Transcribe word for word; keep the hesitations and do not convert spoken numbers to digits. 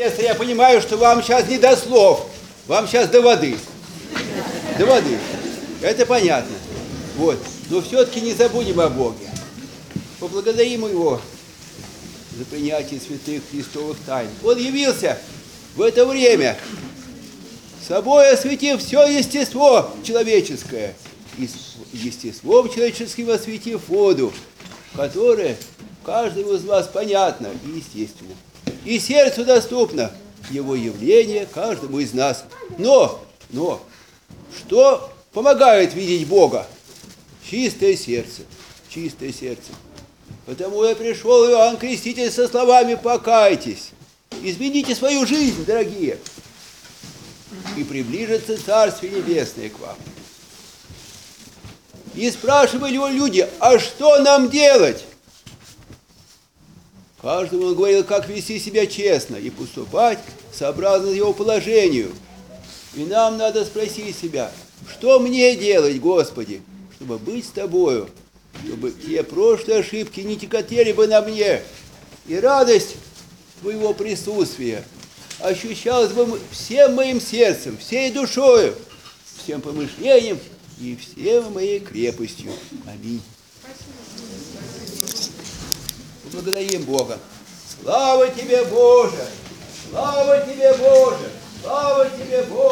Я понимаю, что вам сейчас не до слов, вам сейчас до воды. До воды. Это понятно. Вот. Но все-таки не забудем о Боге. Поблагодарим Его за принятие святых Христовых тайн. Он явился в это время, собой осветив все естество человеческое, и естеством человеческим осветив воду, которая каждому из вас понятна и естественна. И сердцу доступно его явление каждому из нас. Но, но, что помогает видеть Бога? Чистое сердце, чистое сердце. Потому я пришел, Иоанн Креститель, со словами «покайтесь». Измените свою жизнь, дорогие, и приближится Царствие Небесное к вам. И спрашивали его люди, а что нам делать? Каждому он говорил, как вести себя честно и поступать сообразно его положению. И нам надо спросить себя, что мне делать, Господи, чтобы быть с Тобою, чтобы те прошлые ошибки не тяготели бы на мне, и радость Твоего присутствия ощущалась бы всем моим сердцем, всей душою, всем помышлением и всем моей крепостью. Аминь. Благодарим Бога. Слава Тебе, Боже! Слава Тебе, Боже! Слава Тебе, Боже!